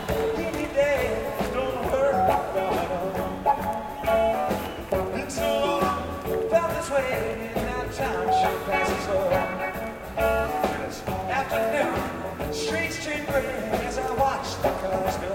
any day, don't hurt about it. Been so long, felt this way, and now time sure passes on. It's afternoon, streets turn gray as I watch the cars go.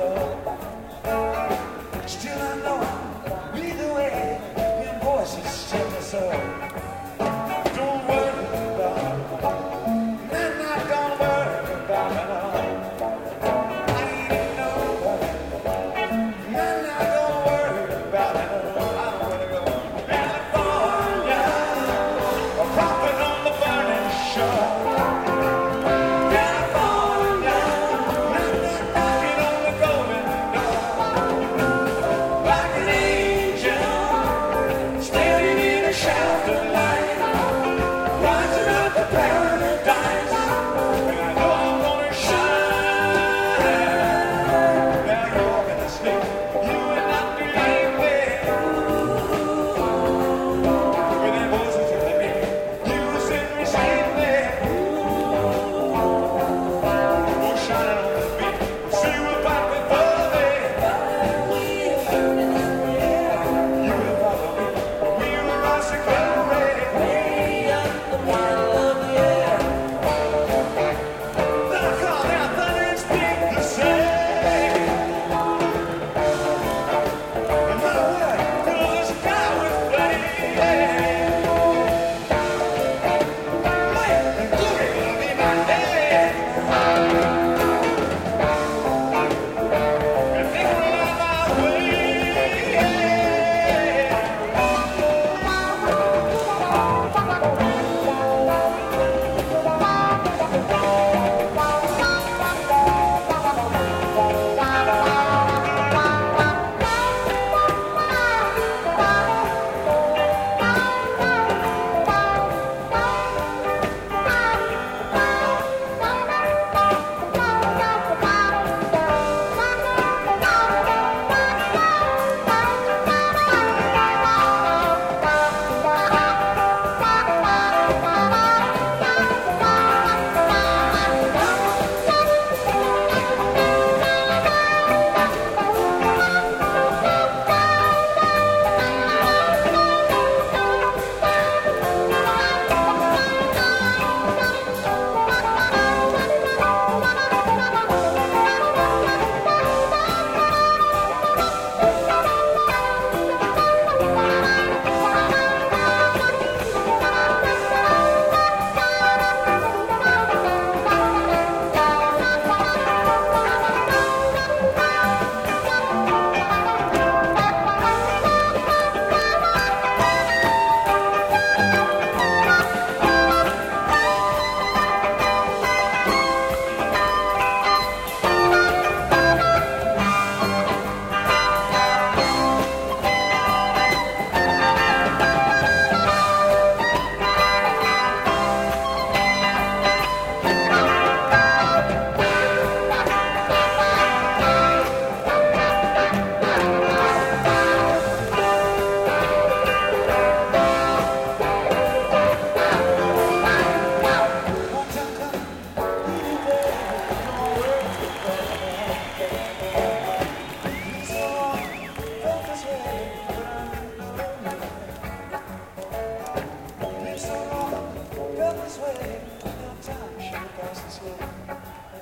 Still I know, lead the way, and voices tell me so. Don't worry about it. I'm not gonna worry about it. I ain't in no hurry. I'm not gonna worry about it. I'm gonna go California, a prophet on the burning shore. California, I'm not knocking on the golden door. Like an angel, standing in a shaft of light, rising up to paradise, and I know I'm gonna shine. Now you're gonna sleep, you will not believe me. When that voice is telling me, you said receive me. We're shining on the beat, see we're back before me. You will follow me, we will rise to glory. Way up the middle of the air. Now come out, thunder and speak the same. And my word, fill the sky with flame. Light and glory will be my name. And think we're on my way.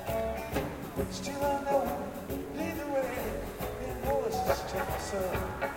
Still I know, either way, it was just so.